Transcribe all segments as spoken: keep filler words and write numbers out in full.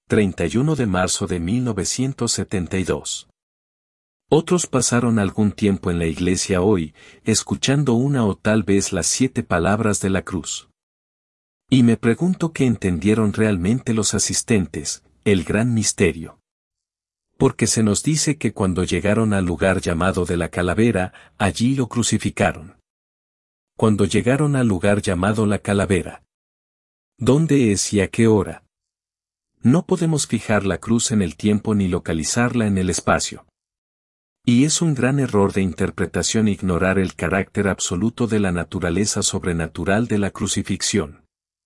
treinta y uno de marzo de mil novecientos setenta y dos. Otros pasaron algún tiempo en la iglesia hoy, escuchando una o tal vez las siete palabras de la cruz. Y me pregunto qué entendieron realmente los asistentes, el gran misterio. Porque se nos dice que cuando llegaron al lugar llamado de la calavera, allí lo crucificaron. Cuando llegaron al lugar llamado la calavera. ¿Dónde es y a qué hora? No podemos fijar la cruz en el tiempo ni localizarla en el espacio. Y es un gran error de interpretación ignorar el carácter absoluto de la naturaleza sobrenatural de la crucifixión.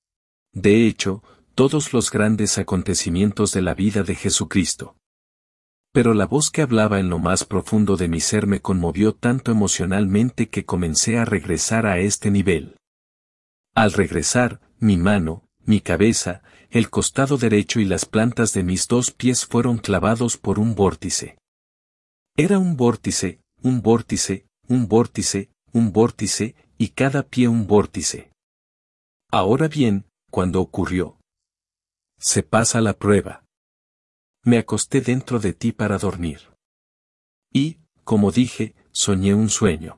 De hecho, todos los grandes acontecimientos de la vida de Jesucristo. Pero la voz que hablaba en lo más profundo de mi ser me conmovió tanto emocionalmente que comencé a regresar a este nivel. Al regresar, mi mano, mi cabeza, el costado derecho y las plantas de mis dos pies fueron clavados por un vórtice. Era un vórtice, un vórtice, un vórtice, un vórtice, y cada pie un vórtice. Ahora bien, cuando ocurrió, se pasa la prueba. Me acosté dentro de ti para dormir. Y, como dije, soñé un sueño.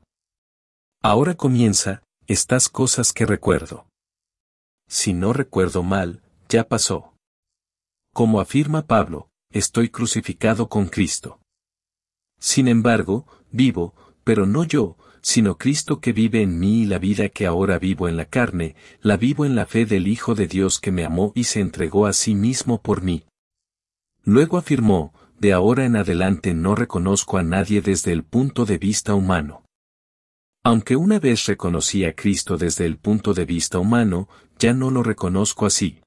Ahora comienza, estas cosas que recuerdo. Si no recuerdo mal, ya pasó. Como afirma Pablo, estoy crucificado con Cristo. Sin embargo, vivo, pero no yo, sino Cristo que vive en mí y la vida que ahora vivo en la carne, la vivo en la fe del Hijo de Dios que me amó y se entregó a sí mismo por mí. Luego afirmó, de ahora en adelante no reconozco a nadie desde el punto de vista humano. Aunque una vez reconocí a Cristo desde el punto de vista humano, ya no lo reconozco así.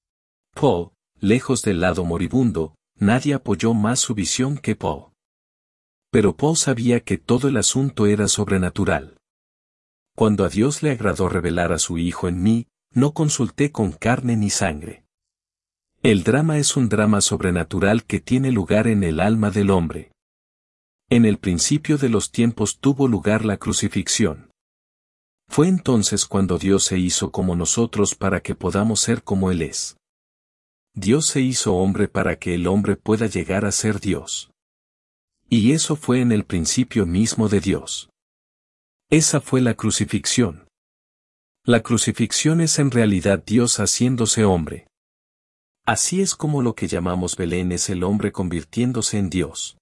Paul, lejos del lado moribundo, nadie apoyó más su visión que Paul. Pero Paul sabía que todo el asunto era sobrenatural. Cuando a Dios le agradó revelar a su Hijo en mí, no consulté con carne ni sangre. El drama es un drama sobrenatural que tiene lugar en el alma del hombre. En el principio de los tiempos tuvo lugar la crucifixión. Fue entonces cuando Dios se hizo como nosotros para que podamos ser como Él es. Dios se hizo hombre para que el hombre pueda llegar a ser Dios. Y eso fue en el principio mismo de Dios. Esa fue la crucifixión. La crucifixión es en realidad Dios haciéndose hombre. Así es como lo que llamamos Belén es el hombre convirtiéndose en Dios.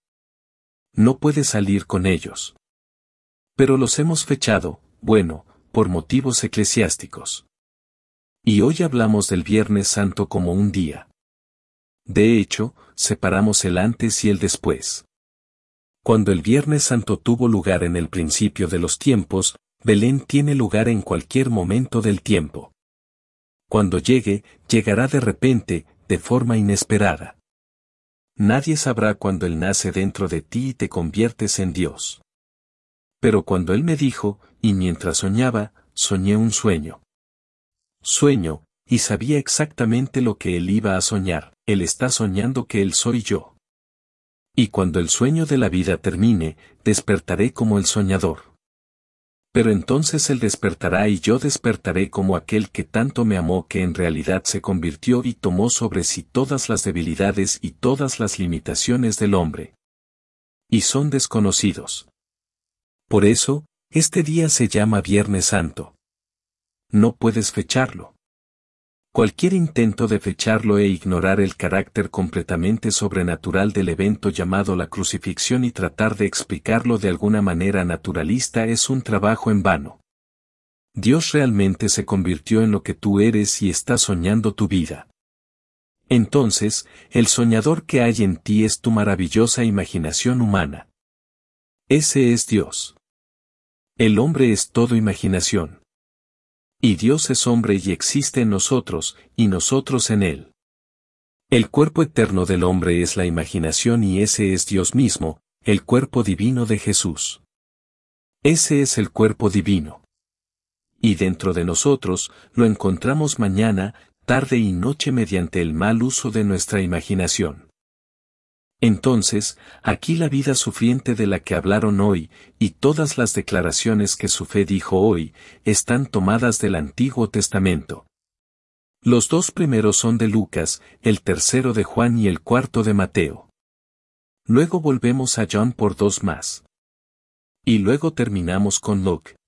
No puede salir con ellos. Pero los hemos fechado, bueno, por motivos eclesiásticos. Y hoy hablamos del Viernes Santo como un día. De hecho, separamos el antes y el después. Cuando el Viernes Santo tuvo lugar en el principio de los tiempos, Belén tiene lugar en cualquier momento del tiempo. Cuando llegue, llegará de repente, de forma inesperada. Nadie sabrá cuando Él nace dentro de ti y te conviertes en Dios. Pero cuando Él me dijo, y mientras soñaba, soñé un sueño. Sueño, y sabía exactamente lo que Él iba a soñar, Él está soñando que Él soy yo. Y cuando el sueño de la vida termine, despertaré como el soñador. Pero entonces Él despertará y yo despertaré como aquel que tanto me amó que en realidad se convirtió y tomó sobre sí todas las debilidades y todas las limitaciones del hombre. Y son desconocidos. Por eso, este día se llama Viernes Santo. No puedes fecharlo. Cualquier intento de fecharlo e ignorar el carácter completamente sobrenatural del evento llamado la crucifixión y tratar de explicarlo de alguna manera naturalista es un trabajo en vano. Dios realmente se convirtió en lo que tú eres y está soñando tu vida. Entonces, el soñador que hay en ti es tu maravillosa imaginación humana. Ese es Dios. El hombre es todo imaginación. Y Dios es hombre y existe en nosotros, y nosotros en Él. El cuerpo eterno del hombre es la imaginación y ese es Dios mismo, el cuerpo divino de Jesús. Ese es el cuerpo divino. Y dentro de nosotros, lo encontramos mañana, tarde y noche mediante el mal uso de nuestra imaginación. Entonces, aquí la vida sufriente de la que hablaron hoy, y todas las declaraciones que su fe dijo hoy, están tomadas del Antiguo Testamento. Los dos primeros son de Lucas, el tercero de Juan y el cuarto de Mateo. Luego volvemos a John por dos más. Y luego terminamos con Luke.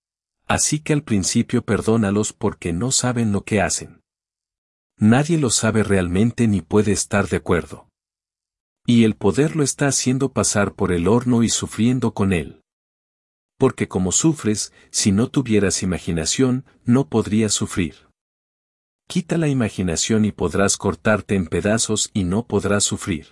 Así que al principio perdónalos porque no saben lo que hacen. Nadie lo sabe realmente ni puede estar de acuerdo. Y el poder lo está haciendo pasar por el horno y sufriendo con él. Porque como sufres, si no tuvieras imaginación, no podrías sufrir. Quita la imaginación y podrás cortarte en pedazos y no podrás sufrir.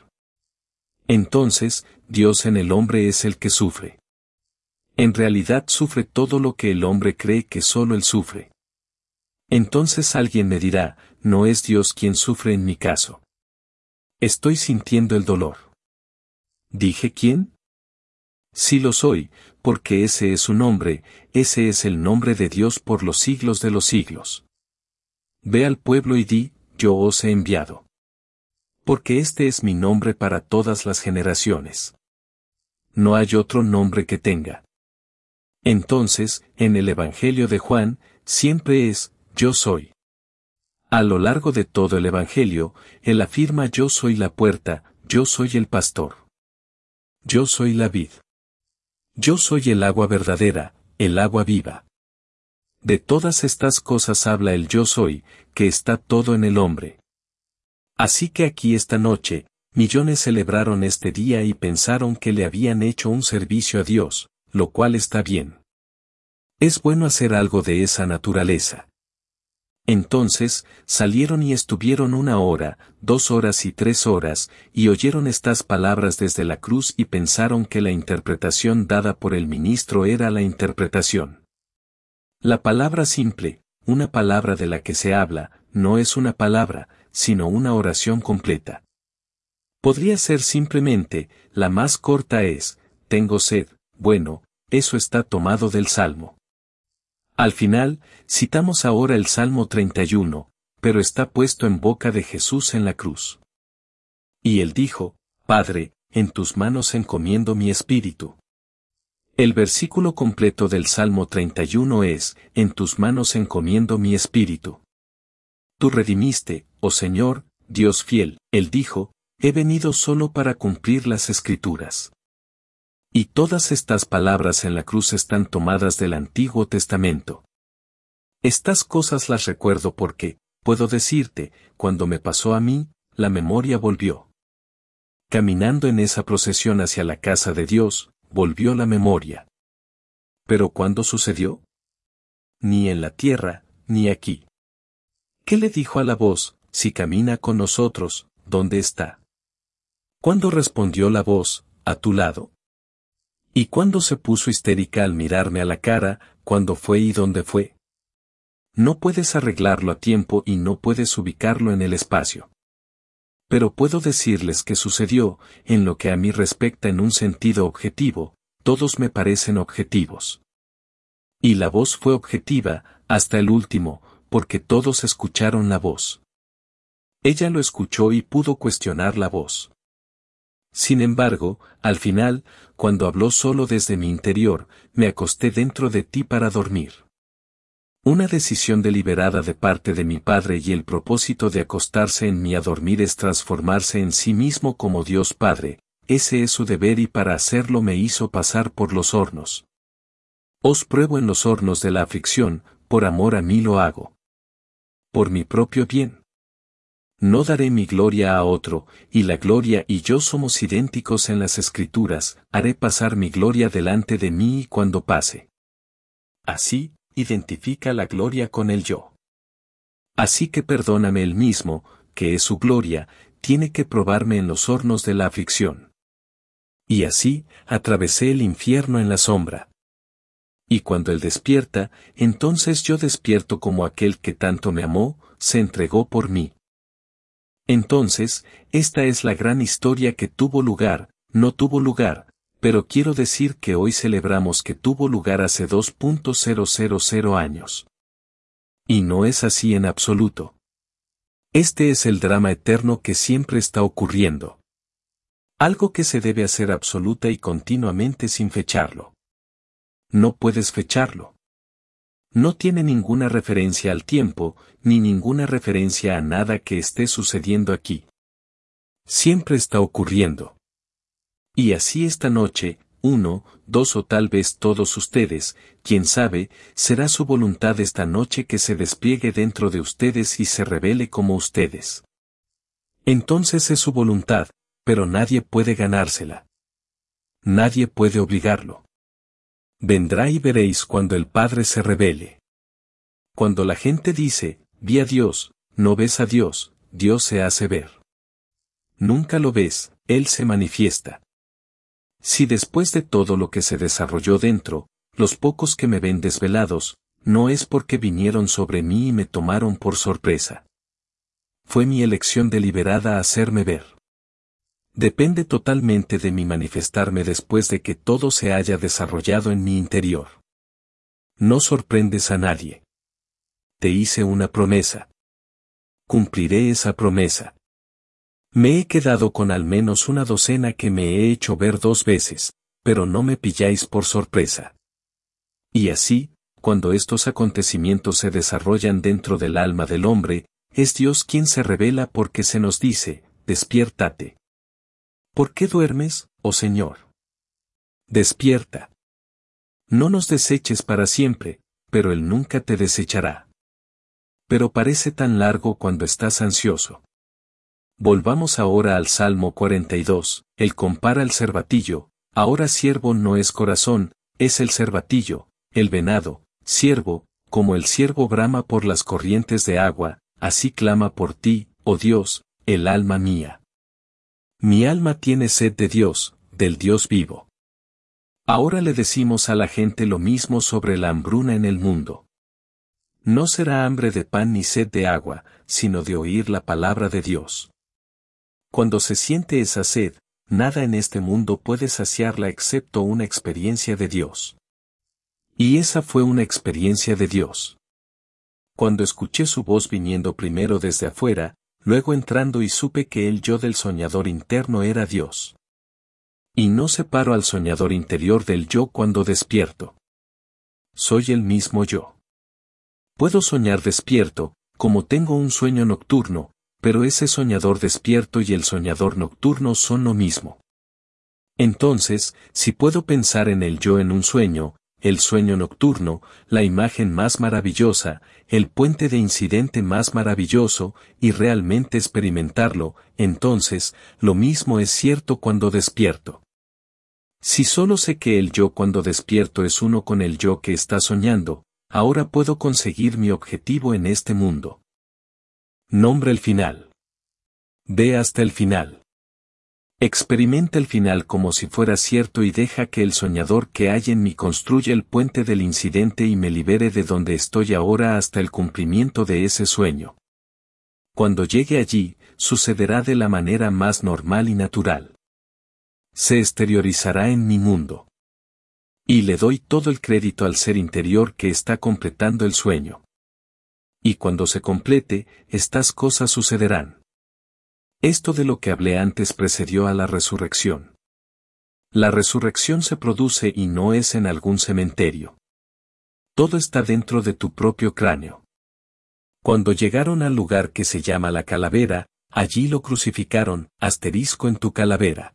Entonces, Dios en el hombre es el que sufre. En realidad sufre todo lo que el hombre cree que solo él sufre. Entonces alguien me dirá, no es Dios quien sufre en mi caso. Estoy sintiendo el dolor. ¿Dije quién? Sí lo soy, porque ese es su nombre, ese es el nombre de Dios por los siglos de los siglos. Ve al pueblo y di, yo os he enviado. Porque este es mi nombre para todas las generaciones. No hay otro nombre que tenga. Entonces, en el Evangelio de Juan, siempre es, yo soy. A lo largo de todo el Evangelio, él afirma yo soy la puerta, yo soy el pastor. Yo soy la vid. Yo soy el agua verdadera, el agua viva. De todas estas cosas habla el yo soy, que está todo en el hombre. Así que aquí esta noche, millones celebraron este día y pensaron que le habían hecho un servicio a Dios, lo cual está bien. Es bueno hacer algo de esa naturaleza. Entonces, salieron y estuvieron una hora, dos horas y tres horas, y oyeron estas palabras desde la cruz y pensaron que la interpretación dada por el ministro era la interpretación. La palabra simple, una palabra de la que se habla, no es una palabra, sino una oración completa. Podría ser simplemente, la más corta es, tengo sed, bueno, eso está tomado del Salmo. Al final, citamos ahora el Salmo treinta y uno, pero está puesto en boca de Jesús en la cruz. Y él dijo, Padre, en tus manos encomiendo mi espíritu. El versículo completo del Salmo treinta y uno es, en tus manos encomiendo mi espíritu. Tú redimiste, oh Señor, Dios fiel, él dijo, he venido solo para cumplir las Escrituras. Y todas estas palabras en la cruz están tomadas del Antiguo Testamento. Estas cosas las recuerdo porque, puedo decirte, cuando me pasó a mí, la memoria volvió. Caminando en esa procesión hacia la casa de Dios, volvió la memoria. ¿Pero cuándo sucedió? Ni en la tierra, ni aquí. ¿Qué le dijo a la voz, si camina con nosotros, dónde está? ¿Cuándo respondió la voz, a tu lado? ¿Y cuándo se puso histérica al mirarme a la cara, cuándo fue y dónde fue? No puedes arreglarlo a tiempo y no puedes ubicarlo en el espacio. Pero puedo decirles que sucedió, en lo que a mí respecta en un sentido objetivo, todos me parecen objetivos. Y la voz fue objetiva, hasta el último, porque todos escucharon la voz. Ella lo escuchó y pudo cuestionar la voz. Sin embargo, al final, cuando habló solo desde mi interior, me acosté dentro de ti para dormir. Una decisión deliberada de parte de mi Padre y el propósito de acostarse en mí a dormir es transformarse en sí mismo como Dios Padre, ese es su deber y para hacerlo me hizo pasar por los hornos. Os pruebo en los hornos de la aflicción, por amor a mí lo hago. Por mi propio bien. No daré mi gloria a otro, y la gloria y yo somos idénticos en las Escrituras, haré pasar mi gloria delante de mí y cuando pase. Así, identifica la gloria con el yo. Así que perdóname el mismo, que es su gloria, tiene que probarme en los hornos de la aflicción. Y así, atravesé el infierno en la sombra. Y cuando él despierta, entonces yo despierto como aquel que tanto me amó, se entregó por mí. Entonces, esta es la gran historia que tuvo lugar, no tuvo lugar, pero quiero decir que hoy celebramos que tuvo lugar hace dos mil años. Y no es así en absoluto. Este es el drama eterno que siempre está ocurriendo. Algo que se debe hacer absoluta y continuamente sin fecharlo. No puedes fecharlo. No tiene ninguna referencia al tiempo, ni ninguna referencia a nada que esté sucediendo aquí. Siempre está ocurriendo. Y así esta noche, uno, dos o tal vez todos ustedes, quién sabe, será su voluntad esta noche que se despliegue dentro de ustedes y se revele como ustedes. Entonces es su voluntad, pero nadie puede ganársela. Nadie puede obligarlo. Vendrá y veréis cuando el Padre se revele. Cuando la gente dice, vi a Dios, no ves a Dios, Dios se hace ver. Nunca lo ves, Él se manifiesta. Si después de todo lo que se desarrolló dentro, los pocos que me ven desvelados, no es porque vinieron sobre mí y me tomaron por sorpresa. Fue mi elección deliberada hacerme ver. Depende totalmente de mi manifestarme después de que todo se haya desarrollado en mi interior. No sorprendes a nadie. Te hice una promesa. Cumpliré esa promesa. Me he quedado con al menos una docena que me he hecho ver dos veces, pero no me pilláis por sorpresa. Y así, cuando estos acontecimientos se desarrollan dentro del alma del hombre, es Dios quien se revela porque se nos dice, despiértate. ¿Por qué duermes, oh Señor? Despierta. No nos deseches para siempre, pero Él nunca te desechará. Pero parece tan largo cuando estás ansioso. Volvamos ahora al Salmo cuarenta y dos, él compara el cervatillo, ahora siervo no es corazón, es el cervatillo, el venado, siervo, como el ciervo brama por las corrientes de agua, así clama por ti, oh Dios, el alma mía. Mi alma tiene sed de Dios, del Dios vivo. Ahora le decimos a la gente lo mismo sobre la hambruna en el mundo. No será hambre de pan ni sed de agua, sino de oír la palabra de Dios. Cuando se siente esa sed, nada en este mundo puede saciarla excepto una experiencia de Dios. Y esa fue una experiencia de Dios. Cuando escuché su voz viniendo primero desde afuera, luego entrando y supe que el yo del soñador interno era Dios. Y no separo al soñador interior del yo cuando despierto. Soy el mismo yo. Puedo soñar despierto, como tengo un sueño nocturno, pero ese soñador despierto y el soñador nocturno son lo mismo. Entonces, si puedo pensar en el yo en un sueño, el sueño nocturno, la imagen más maravillosa, el puente de incidente más maravilloso, y realmente experimentarlo, entonces, lo mismo es cierto cuando despierto. Si solo sé que el yo cuando despierto es uno con el yo que está soñando, ahora puedo conseguir mi objetivo en este mundo. Nombra el final. Ve hasta el final. Experimenta el final como si fuera cierto y deja que el soñador que hay en mí construya el puente del incidente y me libere de donde estoy ahora hasta el cumplimiento de ese sueño. Cuando llegue allí, sucederá de la manera más normal y natural. Se exteriorizará en mi mundo. Y le doy todo el crédito al ser interior que está completando el sueño. Y cuando se complete, estas cosas sucederán. Esto de lo que hablé antes precedió a la resurrección. La resurrección se produce y no es en algún cementerio. Todo está dentro de tu propio cráneo. Cuando llegaron al lugar que se llama la calavera, allí lo crucificaron, asterisco en tu calavera.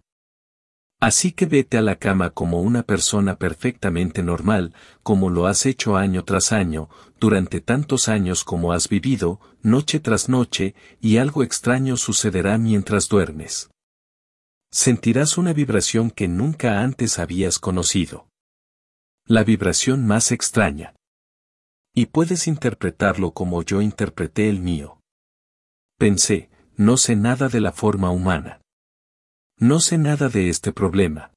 Así que vete a la cama como una persona perfectamente normal, como lo has hecho año tras año, durante tantos años como has vivido, noche tras noche, y algo extraño sucederá mientras duermes. Sentirás una vibración que nunca antes habías conocido. La vibración más extraña. Y puedes interpretarlo como yo interpreté el mío. Pensé, no sé nada de la forma humana. No sé nada de este problema.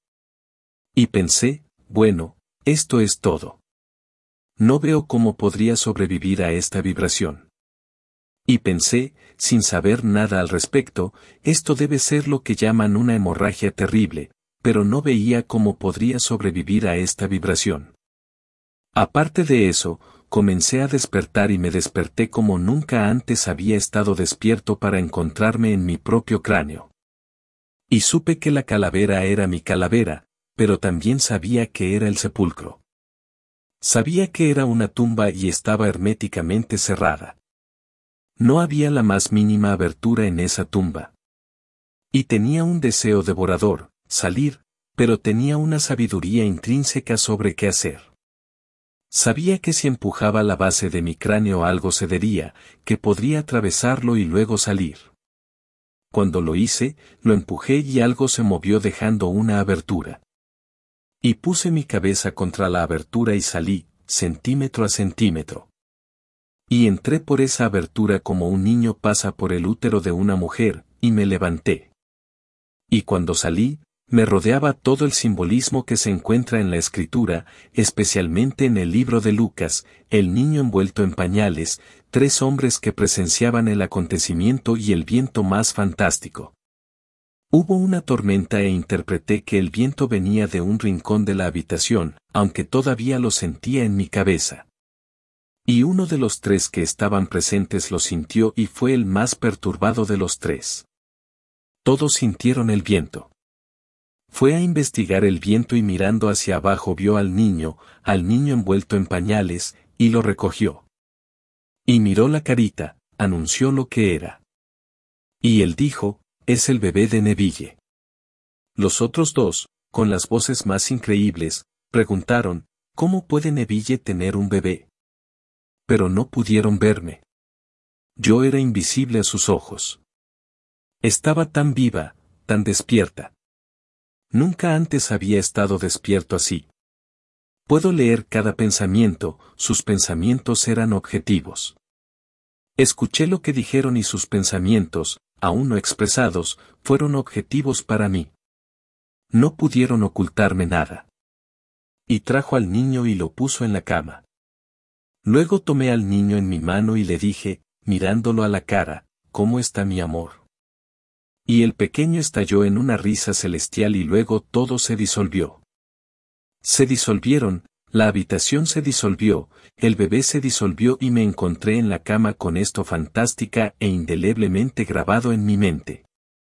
Y pensé, bueno, esto es todo. No veo cómo podría sobrevivir a esta vibración. Y pensé, sin saber nada al respecto, esto debe ser lo que llaman una hemorragia terrible, pero no veía cómo podría sobrevivir a esta vibración. Aparte de eso, comencé a despertar y me desperté como nunca antes había estado despierto para encontrarme en mi propio cráneo. Y supe que la calavera era mi calavera, pero también sabía que era el sepulcro. Sabía que era una tumba y estaba herméticamente cerrada. No había la más mínima abertura en esa tumba. Y tenía un deseo devorador, salir, pero tenía una sabiduría intrínseca sobre qué hacer. Sabía que si empujaba la base de mi cráneo algo cedería, que podría atravesarlo y luego salir. Cuando lo hice, lo empujé y algo se movió dejando una abertura. Y puse mi cabeza contra la abertura y salí, centímetro a centímetro. Y entré por esa abertura como un niño pasa por el útero de una mujer, y me levanté. Y cuando salí, me rodeaba todo el simbolismo que se encuentra en la Escritura, especialmente en el libro de Lucas, el niño envuelto en pañales, tres hombres que presenciaban el acontecimiento y el viento más fantástico. Hubo una tormenta e interpreté que el viento venía de un rincón de la habitación, aunque todavía lo sentía en mi cabeza. Y uno de los tres que estaban presentes lo sintió y fue el más perturbado de los tres. Todos sintieron el viento. Fue a investigar el viento y mirando hacia abajo vio al niño, al niño envuelto en pañales, y lo recogió. Y miró la carita, anunció lo que era. Y él dijo, es el bebé de Neville. Los otros dos, con las voces más increíbles, preguntaron, ¿cómo puede Neville tener un bebé? Pero no pudieron verme. Yo era invisible a sus ojos. Estaba tan viva, tan despierta. Nunca antes había estado despierto así. Puedo leer cada pensamiento, sus pensamientos eran objetivos. Escuché lo que dijeron y sus pensamientos, aún no expresados, fueron objetivos para mí. No pudieron ocultarme nada. Y trajo al niño y lo puso en la cama. Luego tomé al niño en mi mano y le dije, mirándolo a la cara, ¿cómo está mi amor? Y el pequeño estalló en una risa celestial y luego todo se disolvió. Se disolvieron, la habitación se disolvió, el bebé se disolvió y me encontré en la cama con esto fantástica e indeleblemente grabado en mi mente.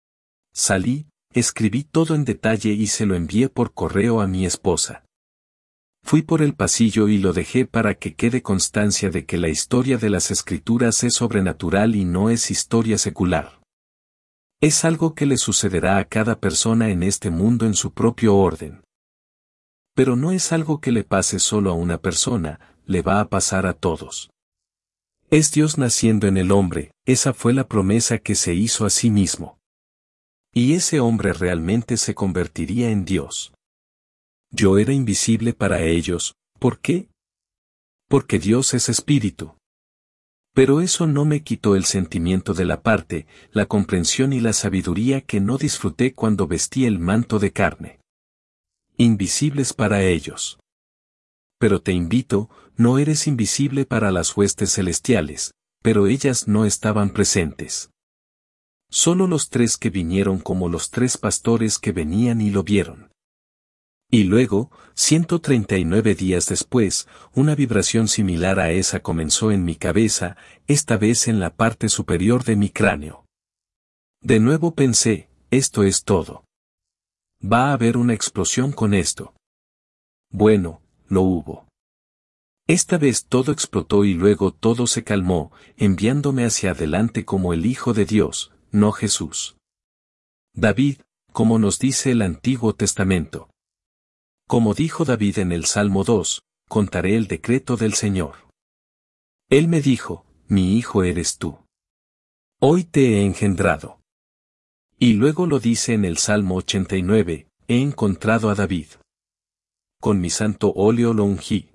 Salí, escribí todo en detalle y se lo envié por correo a mi esposa. Fui por el pasillo y lo dejé para que quede constancia de que la historia de las Escrituras es sobrenatural y no es historia secular. Es algo que le sucederá a cada persona en este mundo en su propio orden. Pero no es algo que le pase solo a una persona, le va a pasar a todos. Es Dios naciendo en el hombre, esa fue la promesa que se hizo a sí mismo. Y ese hombre realmente se convertiría en Dios. Yo era invisible para ellos, ¿por qué? Porque Dios es espíritu. Pero eso no me quitó el sentimiento de la parte, la comprensión y la sabiduría que no disfruté cuando vestí el manto de carne. Invisibles para ellos. Pero te invito, no eres invisible para las huestes celestiales, pero ellas no estaban presentes. Solo los tres que vinieron como los tres pastores que venían y lo vieron. Y luego, ciento treinta y nueve días después, una vibración similar a esa comenzó en mi cabeza, esta vez en la parte superior de mi cráneo. De nuevo pensé, esto es todo. Va a haber una explosión con esto. Bueno, lo hubo. Esta vez todo explotó y luego todo se calmó, enviándome hacia adelante como el Hijo de Dios, no Jesús. David, como nos dice el Antiguo Testamento. Como dijo David en el Salmo dos, contaré el decreto del Señor. Él me dijo, mi hijo eres tú. Hoy te he engendrado. Y luego lo dice en el Salmo ochenta y nueve, he encontrado a David. Con mi santo óleo lo ungí.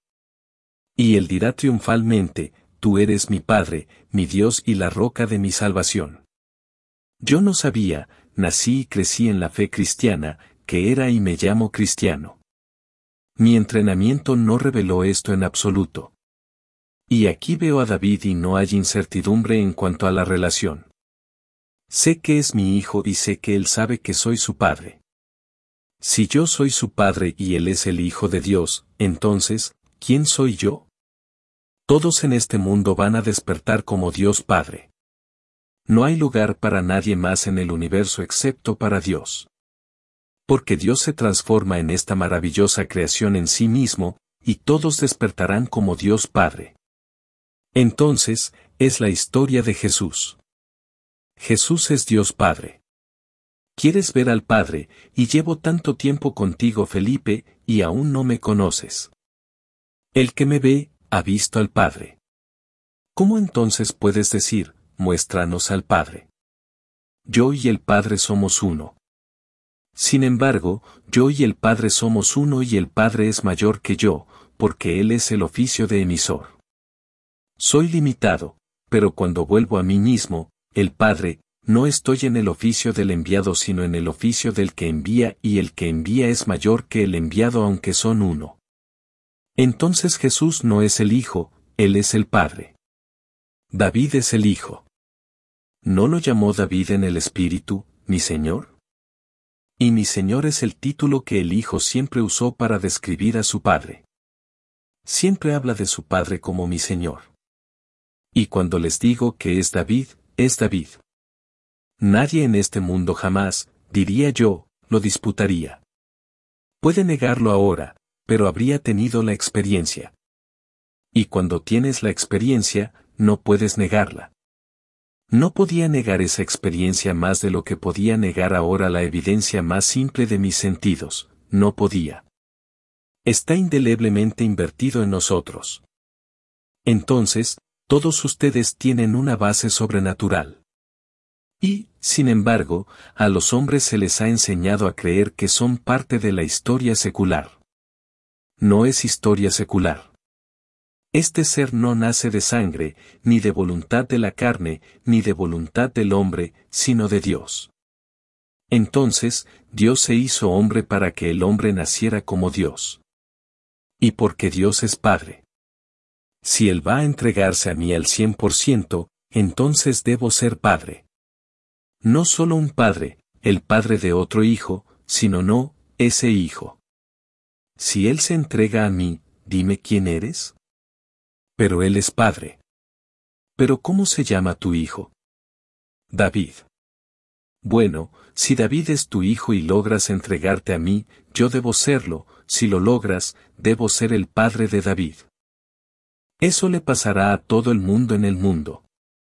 Y él dirá triunfalmente, tú eres mi Padre, mi Dios y la roca de mi salvación. Yo no sabía, nací y crecí en la fe cristiana, que era y me llamo cristiano. Mi entrenamiento no reveló esto en absoluto. Y aquí veo a David y no hay incertidumbre en cuanto a la relación. Sé que es mi hijo y sé que él sabe que soy su padre. Si yo soy su padre y él es el Hijo de Dios, entonces, ¿quién soy yo? Todos en este mundo van a despertar como Dios Padre. No hay lugar para nadie más en el universo excepto para Dios. Porque Dios se transforma en esta maravillosa creación en sí mismo, y todos despertarán como Dios Padre. Entonces, es la historia de Jesús. Jesús es Dios Padre. Quieres ver al Padre, y llevo tanto tiempo contigo, Felipe, y aún no me conoces. El que me ve, ha visto al Padre. ¿Cómo entonces puedes decir, muéstranos al Padre? Yo y el Padre somos uno. Sin embargo, yo y el Padre somos uno y el Padre es mayor que yo, porque Él es el oficio de emisor. Soy limitado, pero cuando vuelvo a mí mismo, el Padre, no estoy en el oficio del enviado sino en el oficio del que envía y el que envía es mayor que el enviado aunque son uno. Entonces Jesús no es el Hijo, Él es el Padre. David es el Hijo. ¿No lo llamó David en el Espíritu, mi Señor? Y mi Señor es el título que el Hijo siempre usó para describir a su Padre. Siempre habla de su Padre como mi Señor. Y cuando les digo que es David, es David. Nadie en este mundo jamás, diría yo, lo disputaría. Puede negarlo ahora, pero habría tenido la experiencia. Y cuando tienes la experiencia, no puedes negarla. No podía negar esa experiencia más de lo que podía negar ahora la evidencia más simple de mis sentidos, no podía. Está indeleblemente invertido en nosotros. Entonces, todos ustedes tienen una base sobrenatural. Y, sin embargo, a los hombres se les ha enseñado a creer que son parte de la historia secular. No es historia secular. Este ser no nace de sangre, ni de voluntad de la carne, ni de voluntad del hombre, sino de Dios. Entonces, Dios se hizo hombre para que el hombre naciera como Dios. Y porque Dios es Padre. Si Él va a entregarse a mí al cien por ciento, entonces debo ser Padre. No solo un padre, el padre de otro hijo, sino no, ese hijo. Si Él se entrega a mí, dime quién eres. Pero Él es Padre. ¿Pero cómo se llama tu hijo? David. Bueno, si David es tu hijo y logras entregarte a mí, yo debo serlo, si lo logras, debo ser el padre de David. Eso le pasará a todo el mundo en el mundo.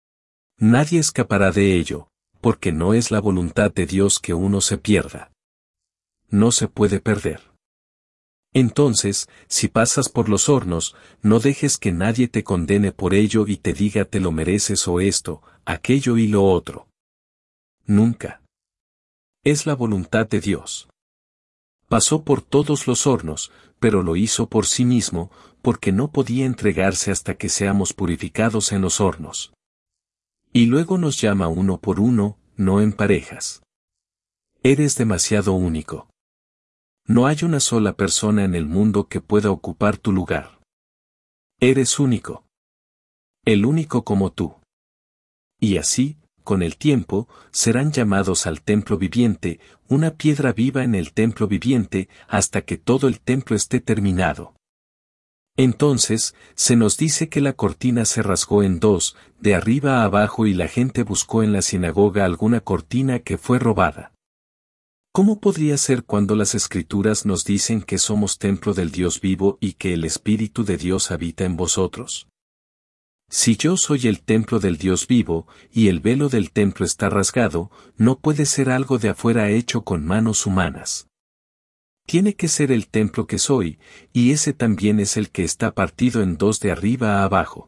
Nadie escapará de ello, porque no es la voluntad de Dios que uno se pierda. No se puede perder. Entonces, si pasas por los hornos, no dejes que nadie te condene por ello y te diga te lo mereces o esto, aquello y lo otro. Nunca. Es la voluntad de Dios. Pasó por todos los hornos, pero lo hizo por sí mismo, porque no podía entregarse hasta que seamos purificados en los hornos. Y luego nos llama uno por uno, no en parejas. Eres demasiado único. No hay una sola persona en el mundo que pueda ocupar tu lugar. Eres único. El único como tú. Y así, con el tiempo, serán llamados al templo viviente, una piedra viva en el templo viviente, hasta que todo el templo esté terminado. Entonces, se nos dice que la cortina se rasgó en dos, de arriba a abajo y la gente buscó en la sinagoga alguna cortina que fue robada. ¿Cómo podría ser cuando las Escrituras nos dicen que somos templo del Dios vivo y que el Espíritu de Dios habita en vosotros? Si yo soy el templo del Dios vivo, y el velo del templo está rasgado, no puede ser algo de afuera hecho con manos humanas. Tiene que ser el templo que soy, y ese también es el que está partido en dos de arriba a abajo.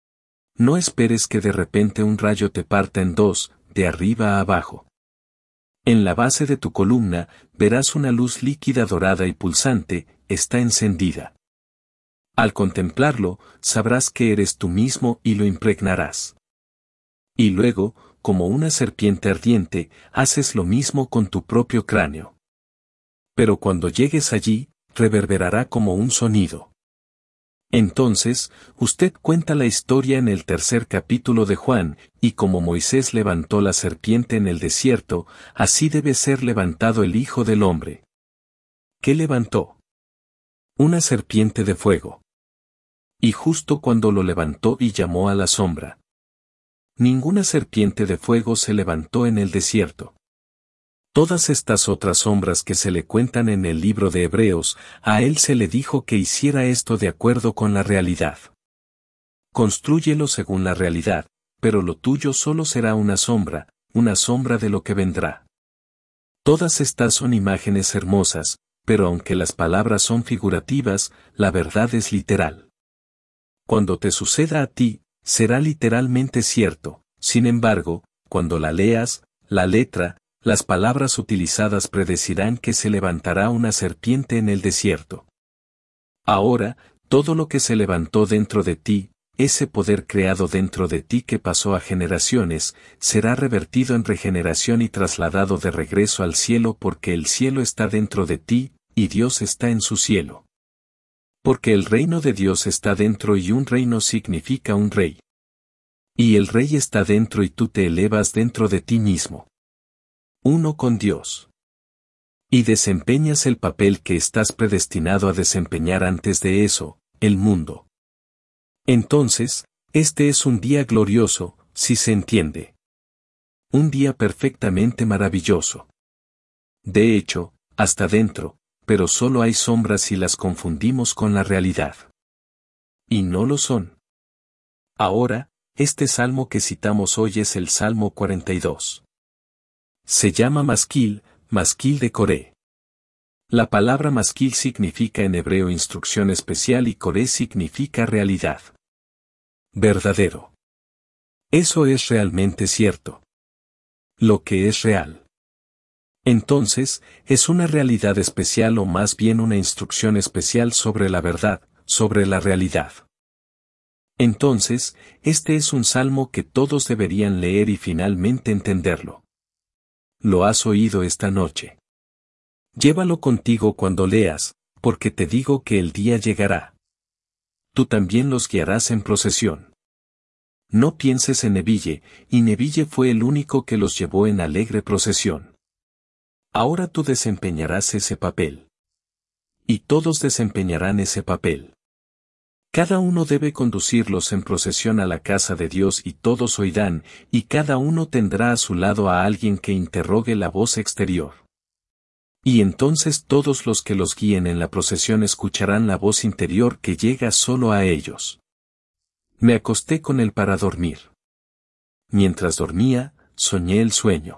No esperes que de repente un rayo te parta en dos, de arriba a abajo. En la base de tu columna, verás una luz líquida dorada y pulsante, está encendida. Al contemplarlo, sabrás que eres tú mismo y lo impregnarás. Y luego, como una serpiente ardiente, haces lo mismo con tu propio cráneo. Pero cuando llegues allí, reverberará como un sonido. Entonces, usted cuenta la historia en el tercer capítulo de Juan, y como Moisés levantó la serpiente en el desierto, así debe ser levantado el Hijo del Hombre. ¿Qué levantó? Una serpiente de fuego. Y justo cuando lo levantó y llamó a la sombra. Ninguna serpiente de fuego se levantó en el desierto. Todas estas otras sombras que se le cuentan en el libro de Hebreos, a él se le dijo que hiciera esto de acuerdo con la realidad. Constrúyelo según la realidad, pero lo tuyo solo será una sombra, una sombra de lo que vendrá. Todas estas son imágenes hermosas, pero aunque las palabras son figurativas, la verdad es literal. Cuando te suceda a ti, será literalmente cierto, sin embargo, cuando la leas, la letra, las palabras utilizadas predecirán que se levantará una serpiente en el desierto. Ahora, todo lo que se levantó dentro de ti, ese poder creado dentro de ti que pasó a generaciones, será revertido en regeneración y trasladado de regreso al cielo porque el cielo está dentro de ti, y Dios está en su cielo. Porque el reino de Dios está dentro y un reino significa un rey. Y el rey está dentro y tú te elevas dentro de ti mismo. Uno con Dios. Y desempeñas el papel que estás predestinado a desempeñar antes de eso, el mundo. Entonces, este es un día glorioso, si se entiende. Un día perfectamente maravilloso. De hecho, hasta dentro, pero solo hay sombras si las confundimos con la realidad. Y no lo son. Ahora, este salmo que citamos hoy es el Salmo cuarenta y dos. Se llama Masquil, Masquil de Coré. La palabra Masquil significa en hebreo instrucción especial y Coré significa realidad. Verdadero. Eso es realmente cierto. Lo que es real. Entonces, es una realidad especial o más bien una instrucción especial sobre la verdad, sobre la realidad. Entonces, este es un salmo que todos deberían leer y finalmente entenderlo. Lo has oído esta noche. Llévalo contigo cuando leas, porque te digo que el día llegará. Tú también los guiarás en procesión. No pienses en Neville, y Neville fue el único que los llevó en alegre procesión. Ahora tú desempeñarás ese papel. Y todos desempeñarán ese papel. Cada uno debe conducirlos en procesión a la casa de Dios y todos oirán, y cada uno tendrá a su lado a alguien que interrogue la voz exterior. Y entonces todos los que los guíen en la procesión escucharán la voz interior que llega solo a ellos. Me acosté con él para dormir. Mientras dormía, soñé el sueño.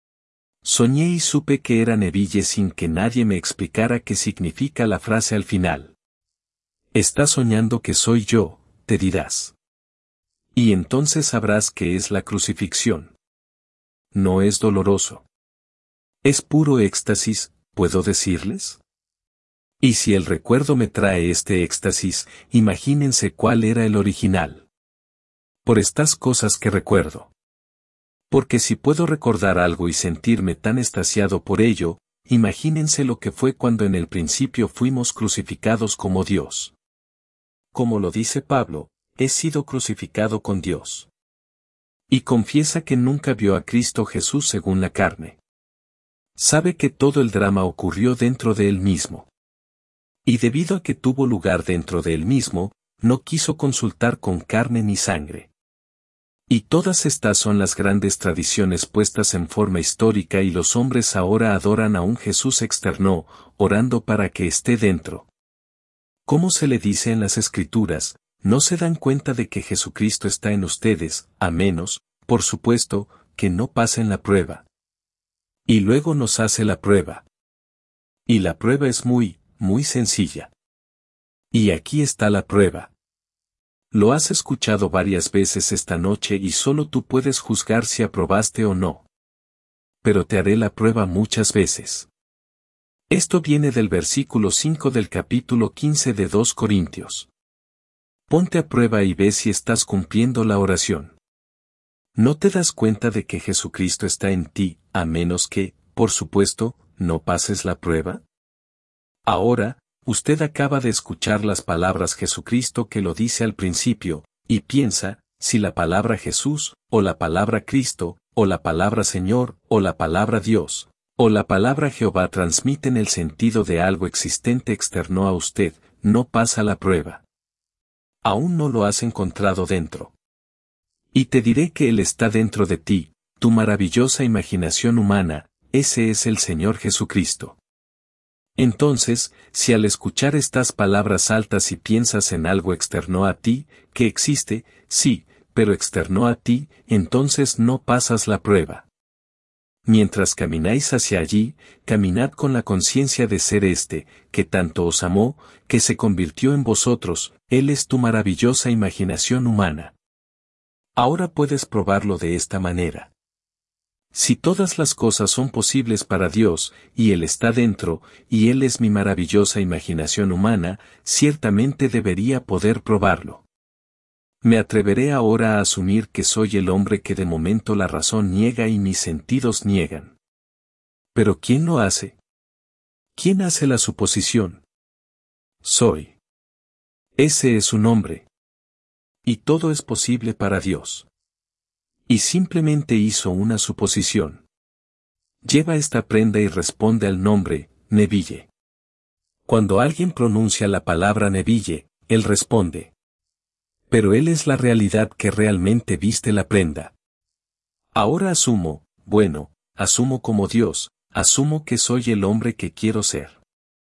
Soñé y supe que era Neville sin que nadie me explicara qué significa la frase al final. Estás soñando que soy yo, te dirás. Y entonces sabrás que es la crucifixión. No es doloroso. Es puro éxtasis, ¿puedo decirles? Y si el recuerdo me trae este éxtasis, imagínense cuál era el original. Por estas cosas que recuerdo. Porque si puedo recordar algo y sentirme tan extasiado por ello, imagínense lo que fue cuando en el principio fuimos crucificados como Dios. Como lo dice Pablo, he sido crucificado con Dios. Y confiesa que nunca vio a Cristo Jesús según la carne. Sabe que todo el drama ocurrió dentro de él mismo. Y debido a que tuvo lugar dentro de él mismo, no quiso consultar con carne ni sangre. Y todas estas son las grandes tradiciones puestas en forma histórica y los hombres ahora adoran a un Jesús externo, orando para que esté dentro. Como se le dice en las Escrituras, no se dan cuenta de que Jesucristo está en ustedes, a menos, por supuesto, que no pasen la prueba. Y luego nos hace la prueba. Y la prueba es muy, muy sencilla. Y aquí está la prueba. Lo has escuchado varias veces esta noche y solo tú puedes juzgar si aprobaste o no. Pero te haré la prueba muchas veces. Esto viene del versículo cinco del capítulo quince de dos Corintios. Ponte a prueba y ve si estás cumpliendo la oración. ¿No te das cuenta de que Jesucristo está en ti, a menos que, por supuesto, no pases la prueba? Ahora, usted acaba de escuchar las palabras Jesucristo que lo dice al principio, y piensa, si la palabra Jesús, o la palabra Cristo, o la palabra Señor, o la palabra Dios, o la palabra Jehová transmiten el sentido de algo existente externo a usted, no pasa la prueba. Aún no lo has encontrado dentro. Y te diré que Él está dentro de ti, tu maravillosa imaginación humana, ese es el Señor Jesucristo. Entonces, si al escuchar estas palabras altas y piensas en algo externo a ti, que existe, sí, pero externo a ti, entonces no pasas la prueba. Mientras camináis hacia allí, caminad con la conciencia de ser este, que tanto os amó, que se convirtió en vosotros, Él es tu maravillosa imaginación humana. Ahora puedes probarlo de esta manera. Si todas las cosas son posibles para Dios, y Él está dentro, y Él es mi maravillosa imaginación humana, ciertamente debería poder probarlo. Me atreveré ahora a asumir que soy el hombre que de momento la razón niega y mis sentidos niegan. ¿Pero quién lo hace? ¿Quién hace la suposición? Soy. Ese es su nombre. Y todo es posible para Dios. Y simplemente hizo una suposición. Lleva esta prenda y responde al nombre, Neville. Cuando alguien pronuncia la palabra Neville, él responde. Pero él es la realidad que realmente viste la prenda. Ahora asumo, bueno, asumo como Dios, asumo que soy el hombre que quiero ser.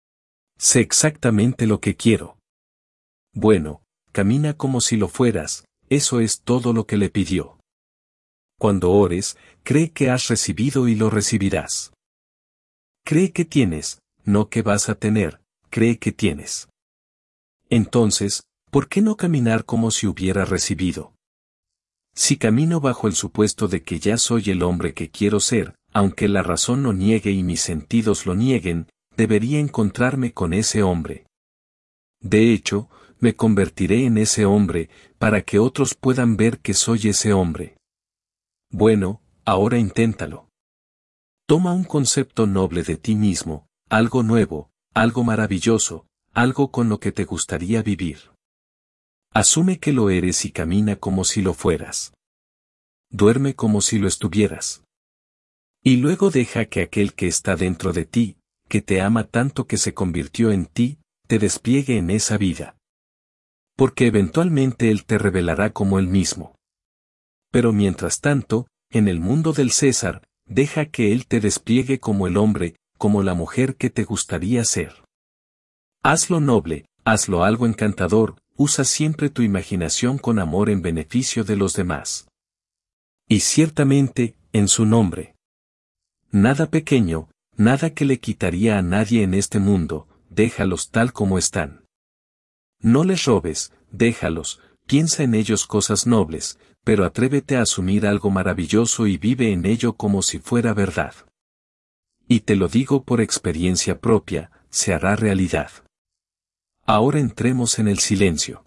Sé exactamente lo que quiero. Bueno, camina como si lo fueras, eso es todo lo que le pidió. Cuando ores, cree que has recibido y lo recibirás. Cree que tienes, no que vas a tener, cree que tienes. Entonces, ¿por qué no caminar como si hubiera recibido? Si camino bajo el supuesto de que ya soy el hombre que quiero ser, aunque la razón lo niegue y mis sentidos lo nieguen, debería encontrarme con ese hombre. De hecho, me convertiré en ese hombre, para que otros puedan ver que soy ese hombre. Bueno, ahora inténtalo. Toma un concepto noble de ti mismo, algo nuevo, algo maravilloso, algo con lo que te gustaría vivir. Asume que lo eres y camina como si lo fueras. Duerme como si lo estuvieras. Y luego deja que aquel que está dentro de ti, que te ama tanto que se convirtió en ti, te despliegue en esa vida. Porque eventualmente él te revelará como él mismo. Pero mientras tanto, en el mundo del César, deja que él te despliegue como el hombre, como la mujer que te gustaría ser. Hazlo noble, hazlo algo encantador, usa siempre tu imaginación con amor en beneficio de los demás. Y ciertamente, en su nombre. Nada pequeño, nada que le quitaría a nadie en este mundo, déjalos tal como están. No les robes, déjalos, piensa en ellos cosas nobles, pero atrévete a asumir algo maravilloso y vive en ello como si fuera verdad. Y te lo digo por experiencia propia, se hará realidad. Ahora entremos en el silencio.